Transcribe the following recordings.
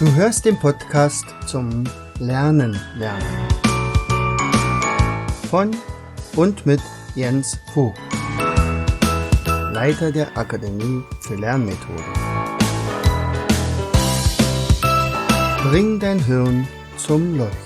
Du hörst den Podcast zum Lernen. Von und mit Jens Vogt, Leiter der Akademie für Lernmethoden. Bring dein Hirn zum Leuchten.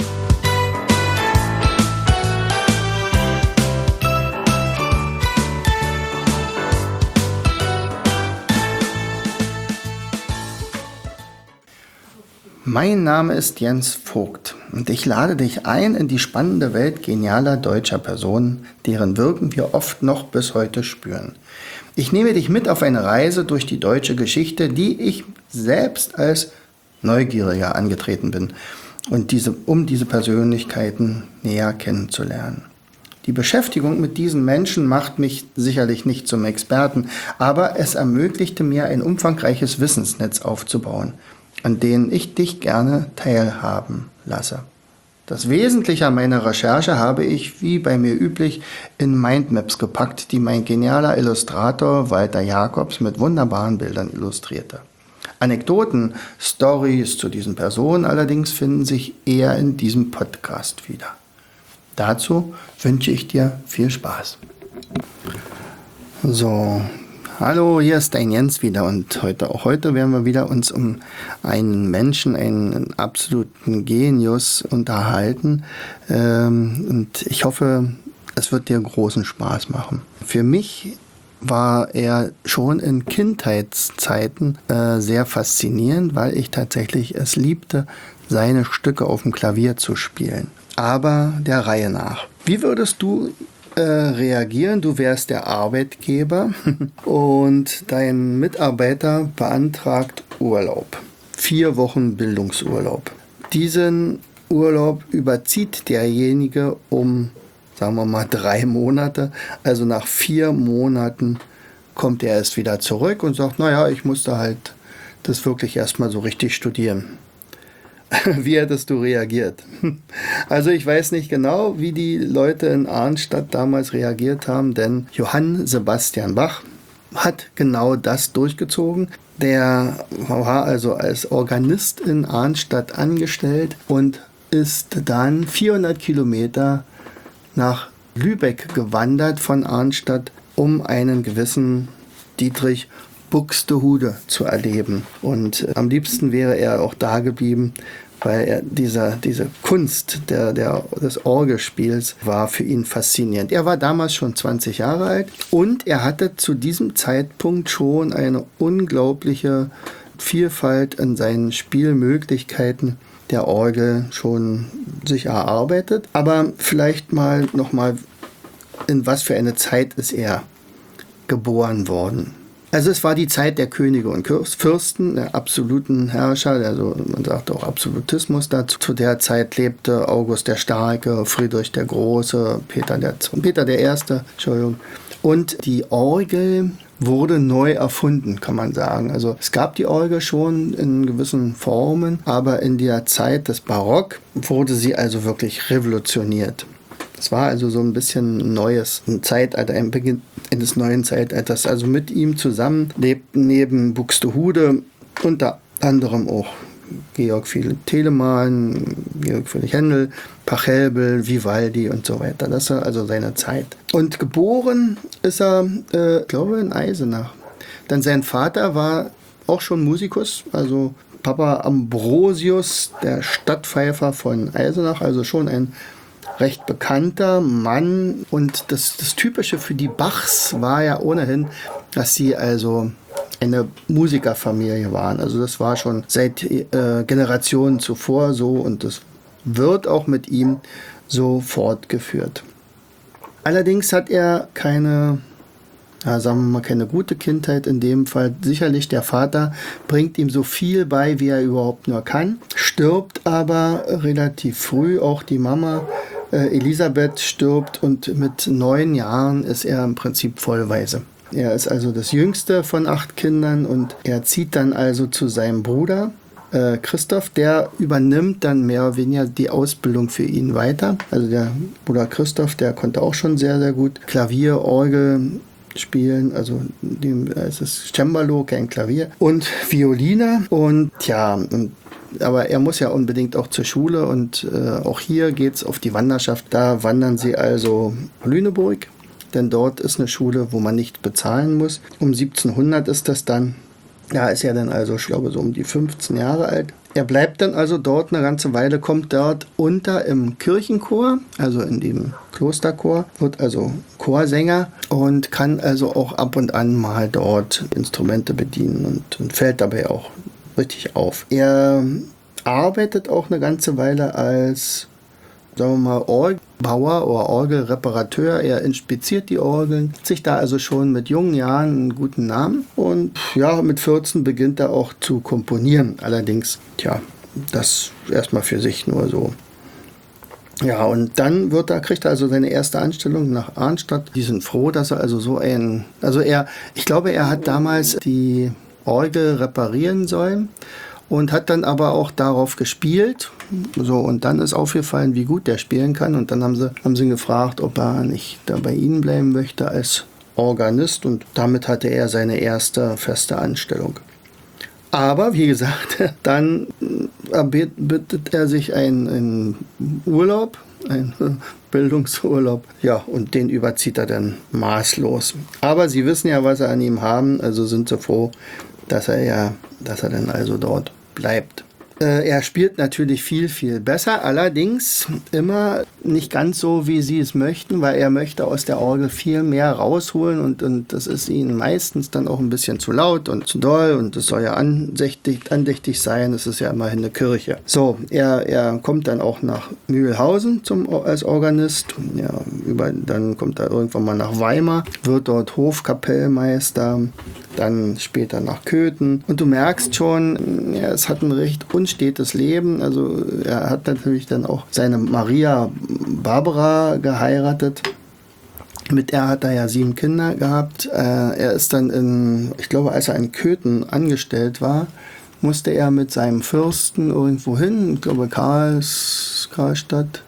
Mein Name ist Jens Vogt und ich lade dich ein in die spannende Welt genialer deutscher Personen, deren Wirken wir oft noch bis heute spüren. Ich nehme dich mit auf eine Reise durch die deutsche Geschichte, die ich selbst als Neugieriger angetreten bin, und um diese Persönlichkeiten näher kennenzulernen. Die Beschäftigung mit diesen Menschen macht mich sicherlich nicht zum Experten, aber es ermöglichte mir, ein umfangreiches Wissensnetz aufzubauen, an denen ich dich gerne teilhaben lasse. Das Wesentliche an meiner Recherche habe ich, wie bei mir üblich, in Mindmaps gepackt, die mein genialer Illustrator Walter Jacobs mit wunderbaren Bildern illustrierte. Anekdoten, Stories zu diesen Personen allerdings finden sich eher in diesem Podcast wieder. Dazu wünsche ich dir viel Spaß. So, hallo, hier ist dein Jens wieder und heute werden wir wieder uns um einen Menschen, einen absoluten Genius unterhalten, und ich hoffe, es wird dir großen Spaß machen. Für mich war er schon in Kindheitszeiten sehr faszinierend, weil ich tatsächlich es liebte, seine Stücke auf dem Klavier zu spielen. Aber der Reihe nach. Wie würdest du reagieren? Du wärst der Arbeitgeber und dein Mitarbeiter beantragt Urlaub. 4 Wochen Bildungsurlaub. Diesen Urlaub überzieht derjenige um, sagen wir mal, 3 Monate. Also nach 4 Monaten kommt er erst wieder zurück und sagt, naja, ich musste halt das wirklich erstmal so richtig studieren. Wie hättest du reagiert? Also ich weiß nicht genau, wie die Leute in Arnstadt damals reagiert haben, denn Johann Sebastian Bach hat genau das durchgezogen. Der war also als Organist in Arnstadt angestellt und ist dann 400 Kilometer nach Lübeck gewandert von Arnstadt, um einen gewissen Dietrich Buxtehude zu erleben. Und am liebsten wäre er auch da geblieben, weil er diese Kunst des Orgelspiels war für ihn faszinierend. Er war damals schon 20 Jahre alt und er hatte zu diesem Zeitpunkt schon eine unglaubliche Vielfalt in seinen Spielmöglichkeiten der Orgel schon sich erarbeitet. Aber vielleicht nochmal, in was für eine Zeit ist er geboren worden? Also es war die Zeit der Könige und Fürsten, der absoluten Herrscher, also man sagt auch Absolutismus dazu. Zu der Zeit lebte August der Starke, Friedrich der Große, Peter der Erste, Entschuldigung. Und die Orgel wurde neu erfunden, kann man sagen. Also es gab die Orgel schon in gewissen Formen, aber in der Zeit des Barock wurde sie also wirklich revolutioniert. Es war also so ein bisschen ein neues Zeitalter, ein Beginn eines neuen Zeitalters. Also mit ihm zusammen lebten neben Buxtehude unter anderem auch Georg Philipp Telemann, Georg Friedrich Händel, Pachelbel, Vivaldi und so weiter. Das war also seine Zeit. Und geboren ist er, glaube ich, in Eisenach. Dann sein Vater war auch schon Musikus, also Papa Ambrosius, der Stadtpfeifer von Eisenach, also schon ein recht bekannter Mann. Und das Typische für die Bachs war ja ohnehin, dass sie also eine Musikerfamilie waren. Also das war schon seit Generationen zuvor so und das wird auch mit ihm so fortgeführt. Allerdings hat er keine gute Kindheit in dem Fall. Sicherlich der Vater bringt ihm so viel bei, wie er überhaupt nur kann, stirbt aber relativ früh. Auch die Mama Elisabeth stirbt und mit 9 Jahren ist er im Prinzip vollweise. Er ist also das jüngste von 8 Kindern und er zieht dann also zu seinem Bruder Christoph, der übernimmt dann mehr oder weniger die Ausbildung für ihn weiter. Also der Bruder Christoph, der konnte auch schon sehr, sehr gut Klavier, Orgel spielen, also es ist Cembalo, kein Klavier, und Violine. Und aber er muss ja unbedingt auch zur Schule und auch hier geht's auf die Wanderschaft. Da wandern sie also Lüneburg, denn dort ist eine Schule, wo man nicht bezahlen muss. Um 1700 ist das dann. Da ist er dann also, ich glaube, so um die 15 Jahre alt. Er bleibt dann also dort eine ganze Weile, kommt dort unter im Kirchenchor, also in dem Klosterchor, wird also Chorsänger und kann also auch ab und an mal dort Instrumente bedienen und fällt dabei auch richtig auf. Er arbeitet auch eine ganze Weile als, sagen wir mal, Orgelbauer oder Orgelreparateur. Er inspiziert die Orgeln, hat sich da also schon mit jungen Jahren einen guten Namen und ja, mit 14 beginnt er auch zu komponieren. Allerdings, das erstmal für sich nur so. Ja, und dann kriegt er also seine erste Anstellung nach Arnstadt. Die sind froh, dass er also ich glaube, er hat damals die Orgel reparieren sollen und hat dann aber auch darauf gespielt. So, und dann ist aufgefallen, wie gut der spielen kann. Und dann haben sie ihn gefragt, ob er nicht da bei ihnen bleiben möchte als Organist. Und damit hatte er seine erste feste Anstellung. Aber wie gesagt, dann bittet er sich einen Urlaub, einen Bildungsurlaub. Ja, und den überzieht er dann maßlos. Aber sie wissen ja, was sie an ihm haben, also sind sie froh, dass er dann also dort bleibt. Er spielt natürlich viel, viel besser, allerdings immer nicht ganz so, wie sie es möchten, weil er möchte aus der Orgel viel mehr rausholen und das ist ihnen meistens dann auch ein bisschen zu laut und zu doll und es soll ja andächtig sein, es ist ja immerhin eine Kirche. So, er kommt dann auch nach Mühlhausen als Organist, dann kommt er irgendwann mal nach Weimar, wird dort Hofkapellmeister, dann später nach Köthen und du merkst schon, es hat ein recht unstetes Leben, also er hat natürlich dann auch seine Maria Barbara geheiratet, mit der hat er ja 7 Kinder gehabt, er ist dann ich glaube, als er in Köthen angestellt war, musste er mit seinem Fürsten irgendwo hin, ich glaube Karlstadt,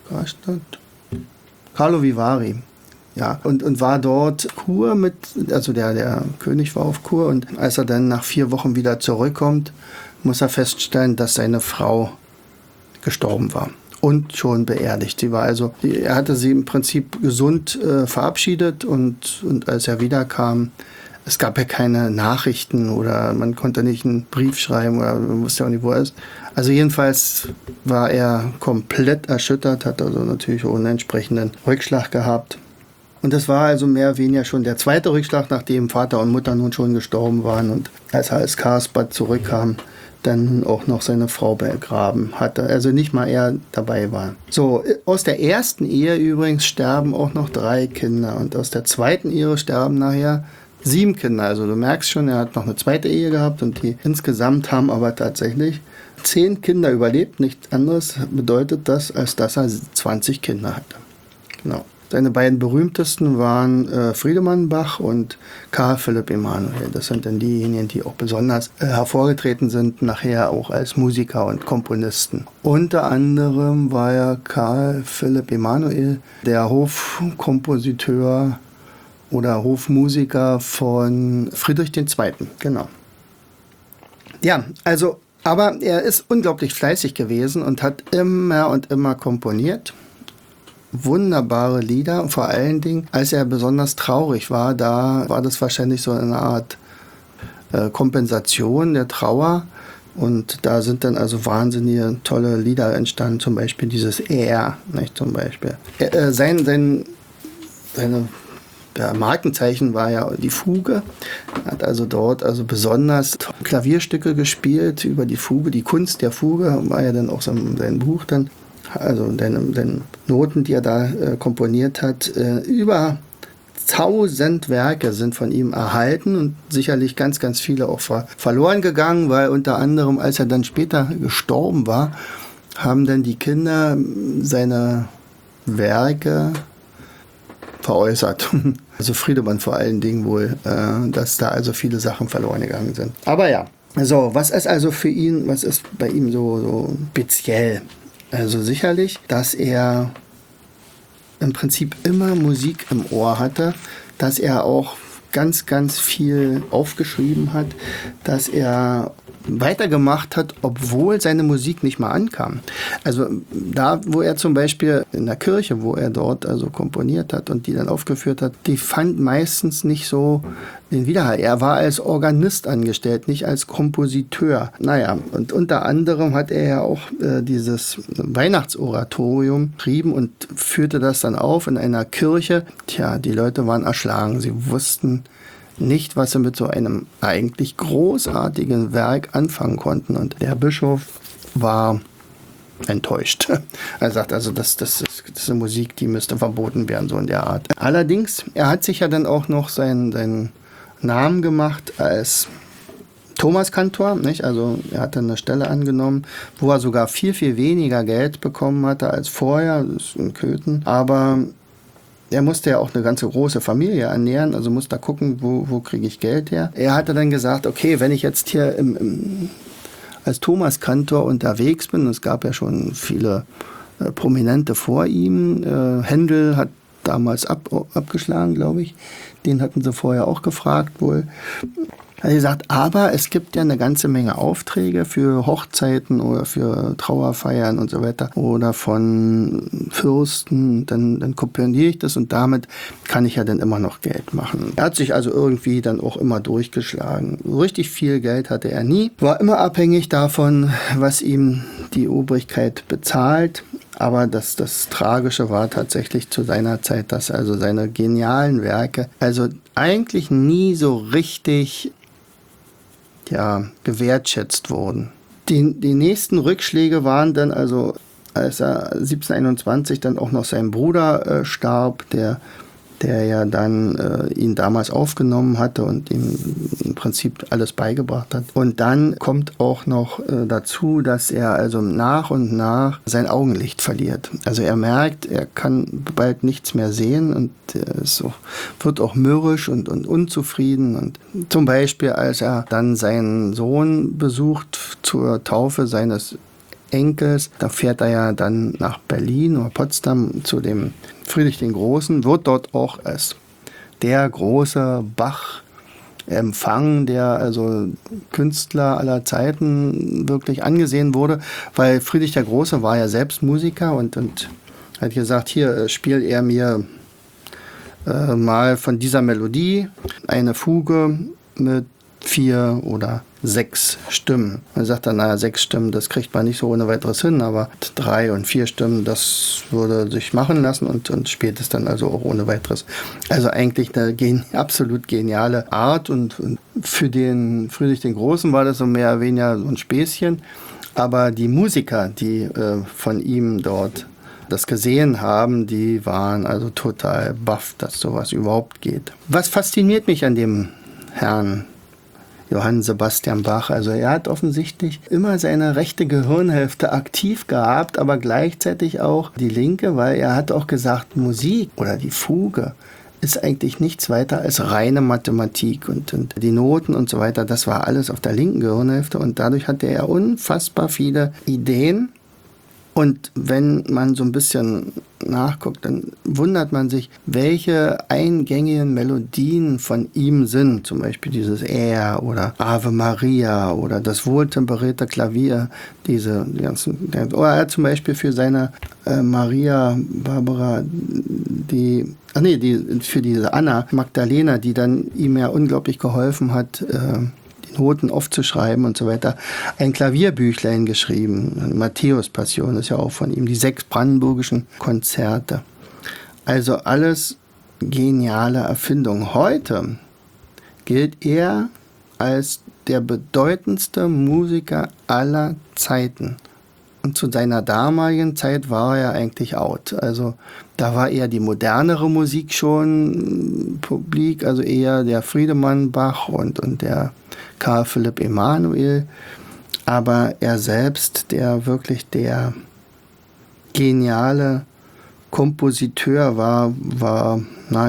Carlo Vivari. Ja, und war dort Kur also der König war auf Kur und als er dann nach 4 Wochen wieder zurückkommt, muss er feststellen, dass seine Frau gestorben war und schon beerdigt. Er hatte sie im Prinzip gesund verabschiedet und als er wiederkam, es gab ja keine Nachrichten oder man konnte nicht einen Brief schreiben oder man wusste auch nicht, wo er ist. Also jedenfalls war er komplett erschüttert, hat also natürlich auch einen entsprechenden Rückschlag gehabt. Und das war also mehr oder weniger schon der zweite Rückschlag, nachdem Vater und Mutter nun schon gestorben waren und als er als Karlsbad zurückkam, dann auch noch seine Frau begraben hatte. Also nicht mal er dabei war. So, aus der ersten Ehe übrigens sterben auch noch 3 Kinder und aus der zweiten Ehe sterben nachher 7 Kinder. Also du merkst schon, er hat noch eine zweite Ehe gehabt und die insgesamt haben aber tatsächlich 10 Kinder überlebt. Nichts anderes bedeutet das, als dass er 20 Kinder hatte. Genau. Seine beiden berühmtesten waren Friedemann Bach und Karl Philipp Emanuel. Das sind dann diejenigen, die auch besonders hervorgetreten sind, nachher auch als Musiker und Komponisten. Unter anderem war ja Karl Philipp Emanuel der Hofkompositeur oder Hofmusiker von Friedrich II. Genau. Ja, also, aber er ist unglaublich fleißig gewesen und hat immer und immer komponiert. Wunderbare Lieder, vor allen Dingen, als er besonders traurig war, da war das wahrscheinlich so eine Art Kompensation der Trauer und da sind dann also wahnsinnige tolle Lieder entstanden, zum Beispiel dieses nicht zum Beispiel. Seine Markenzeichen war ja die Fuge. Er hat also dort besonders Klavierstücke gespielt über die Fuge. Die Kunst der Fuge war ja dann auch sein Buch dann. Also den Noten, die er da komponiert hat, über 1000 Werke sind von ihm erhalten und sicherlich ganz, ganz viele auch verloren gegangen, weil unter anderem, als er dann später gestorben war, haben dann die Kinder seine Werke veräußert. Also Friedemann vor allen Dingen wohl, dass da also viele Sachen verloren gegangen sind. Aber ja, so, was ist bei ihm so speziell? Also sicherlich, dass er im Prinzip immer Musik im Ohr hatte, dass er auch ganz, ganz viel aufgeschrieben hat, dass er weitergemacht hat, obwohl seine Musik nicht mal ankam. Also da, wo er zum Beispiel in der Kirche, wo er dort also komponiert hat und die dann aufgeführt hat, die fand meistens nicht so den Widerhall. Er war als Organist angestellt, nicht als Kompositeur. Naja, und unter anderem hat er ja auch dieses Weihnachtsoratorium geschrieben und führte das dann auf in einer Kirche. Tja, die Leute waren erschlagen. Sie wussten nicht, was sie mit so einem eigentlich großartigen Werk anfangen konnten. Und der Bischof war enttäuscht. Er sagt also, das ist eine Musik, die müsste verboten werden, so in der Art. Allerdings, er hat sich ja dann auch noch seinen Namen gemacht als Thomaskantor, nicht? Also er hat dann eine Stelle angenommen, wo er sogar viel, viel weniger Geld bekommen hatte als vorher, das ist in Köthen. Aber er musste ja auch eine ganze große Familie ernähren, also musste da gucken, wo kriege ich Geld her. Er hatte dann gesagt, okay, wenn ich jetzt hier als Thomaskantor unterwegs bin, es gab ja schon viele Prominente vor ihm, Händel hat damals abgeschlagen, glaube ich, den hatten sie vorher auch gefragt wohl. Er hat gesagt, aber es gibt ja eine ganze Menge Aufträge für Hochzeiten oder für Trauerfeiern und so weiter oder von Fürsten, dann kopiere ich das und damit kann ich ja dann immer noch Geld machen. Er hat sich also irgendwie dann auch immer durchgeschlagen. Richtig viel Geld hatte er nie, war immer abhängig davon, was ihm die Obrigkeit bezahlt. Aber das Tragische war tatsächlich zu seiner Zeit, dass also seine genialen Werke also eigentlich nie so richtig gewertschätzt wurden. Die nächsten Rückschläge waren dann also, als er 1721 dann auch noch sein Bruder starb, der ja dann ihn damals aufgenommen hatte und ihm im Prinzip alles beigebracht hat. Und dann kommt auch noch dazu, dass er also nach und nach sein Augenlicht verliert. Also er merkt, er kann bald nichts mehr sehen und wird auch mürrisch und unzufrieden. Und zum Beispiel, als er dann seinen Sohn besucht zur Taufe seines Enkels, da fährt er ja dann nach Berlin oder Potsdam zu dem Friedrich den Großen, wird dort auch als der große Bach empfangen, der also Künstler aller Zeiten wirklich angesehen wurde, weil Friedrich der Große war ja selbst Musiker und hat gesagt, hier spielt er mir mal von dieser Melodie eine Fuge mit 4 oder 6 Stimmen. Man sagt dann, 6 Stimmen, das kriegt man nicht so ohne weiteres hin, aber 3 und 4 Stimmen, das würde sich machen lassen und spielt es dann also auch ohne weiteres. Also eigentlich eine absolut geniale Art und für den Friedrich den Großen war das so mehr oder weniger so ein Späßchen, aber die Musiker, die von ihm dort das gesehen haben, die waren also total baff, dass sowas überhaupt geht. Was fasziniert mich an dem Herrn Johann Sebastian Bach? Also er hat offensichtlich immer seine rechte Gehirnhälfte aktiv gehabt, aber gleichzeitig auch die linke, weil er hat auch gesagt, Musik oder die Fuge ist eigentlich nichts weiter als reine Mathematik und die Noten und so weiter, das war alles auf der linken Gehirnhälfte und dadurch hatte er unfassbar viele Ideen. Und wenn man so ein bisschen nachguckt, dann wundert man sich, welche eingängigen Melodien von ihm sind. Zum Beispiel dieses Er oder Ave Maria oder das wohltemperierte Klavier. Die ganzen, oder er hat zum Beispiel für seine Maria Barbara, für diese Anna Magdalena, die dann ihm ja unglaublich geholfen hat, Noten aufzuschreiben und so weiter, ein Klavierbüchlein geschrieben. Matthäus-Passion ist ja auch von ihm, die 6 brandenburgischen Konzerte. Also alles geniale Erfindung. Heute gilt er als der bedeutendste Musiker aller Zeiten. Und zu seiner damaligen Zeit war er eigentlich out. Also da war eher die modernere Musik schon publik, also eher der Friedemann Bach und der Karl Philipp Emanuel. Aber er selbst, der wirklich der geniale Kompositeur war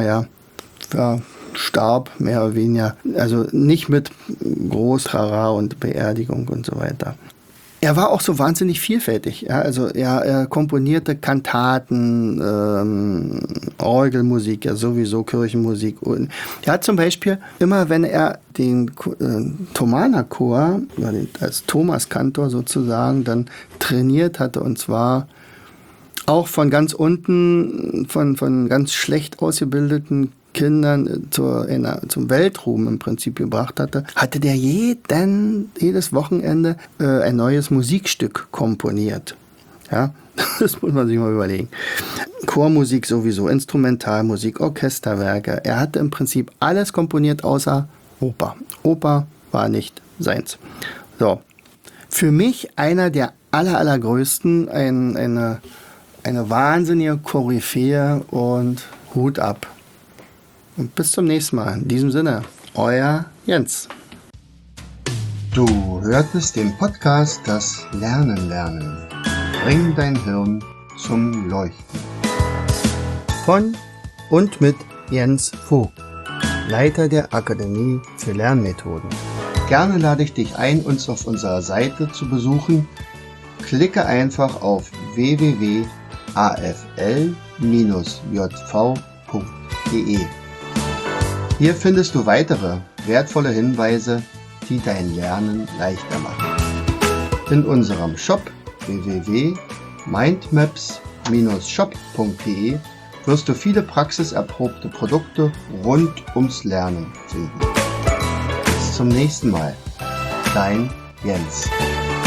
starb mehr oder weniger. Also nicht mit Groß Trara und Beerdigung und so weiter. er war auch so wahnsinnig vielfältig. Ja? Also er komponierte Kantaten, Orgelmusik, ja sowieso Kirchenmusik. Und er hat zum Beispiel immer, wenn er den Thomanerchor, als Thomaskantor sozusagen, dann trainiert hatte, und zwar auch von ganz unten, von ganz schlecht ausgebildeten Kindern zum Weltruhm im Prinzip gebracht hatte der jedes Wochenende ein neues Musikstück komponiert. Ja, das muss man sich mal überlegen. Chormusik sowieso, Instrumentalmusik, Orchesterwerke. Er hatte im Prinzip alles komponiert außer Oper. Oper war nicht seins. So, für mich einer der allergrößten, eine wahnsinnige Koryphäe, und Hut ab. Und bis zum nächsten Mal. In diesem Sinne, euer Jens. Du hörtest den Podcast Das Lernen lernen. Bring dein Hirn zum Leuchten. Von und mit Jens Vogt, Leiter der Akademie für Lernmethoden. Gerne lade ich dich ein, uns auf unserer Seite zu besuchen. Klicke einfach auf www.afl-jv.de. Hier findest du weitere wertvolle Hinweise, die dein Lernen leichter machen. In unserem Shop www.mindmaps-shop.de wirst du viele praxiserprobte Produkte rund ums Lernen finden. Bis zum nächsten Mal. Dein Jens.